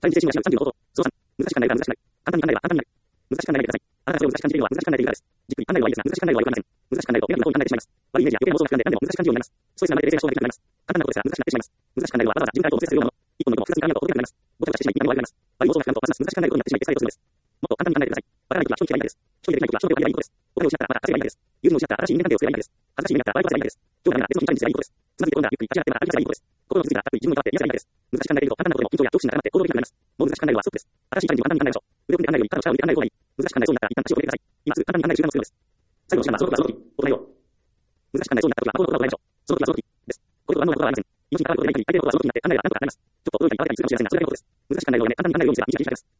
チャレンジ精神が30の方法。操作。難しく考えるは難しくない。簡単に考えれば簡単になる。難しく考えないでください。あなたがそれを難しく感じているのは難しく考えているからです。じっくり考えるのはいいですが、難しく考えるのは良くありません。難しく考えると、ネガティブな方に考えてしまいます。悪いイメージや余計な妄想が膨らんで何でも難しく感じるようになります。そういうつながりで妄想が膨らんで何でも難しく感じるようになります。簡単なことですが難しく考えるのは難しいです。難しく考えるのはわざわざ自分から訪れるようなもの。一個のことも複雑に考えると程よくなります。ごちゃごちゃしてしまい、今の悪くなります。悪い妄想が膨らむと、ますます難しく考えることになってしまい、別態をするのです。もっと簡単に考えてください。わからないときは人に聞けばいいのです。人にできないときは人ではいいのです。お金を失ったらまた稼げばいいのです。友人を失ったら新しい人間関係を作ればいいのです。恥ずかしい目にあったら悪いことすればいいのです。今日ダメなら別の人にチャレンジすればいいのです。つまずいて転んだらゆっくり立ち上がってまた歩き出せばいいのです。心の続きがたっぷり自分に向かって癒せばいいのです。難しく考えていると簡単なことでも緊張や恐怖心が高まって行動できなくなります。もう難しく考えるのはストップです。新しいチャレンジを簡単に考えましょう。腕を組んで考えるより肩を力を入れて考える方がいい。難しく考えそうになったら一旦足を止めてください。今すぐ簡単に考える習慣を作るのです。最後の時間はその時はその時。答えよう。難しく考えそうになった時は心の言葉を捉えましょう。その時はその時です。これと万能なことはありません。命に関わることでない限り、相手のことはその時になって考えれば何とかなります。ちょっと驚いたりわかりするかもしれませんが、それだけのことです。難しく考えるのをやめ、簡単に考えるようにすれば短く短いです。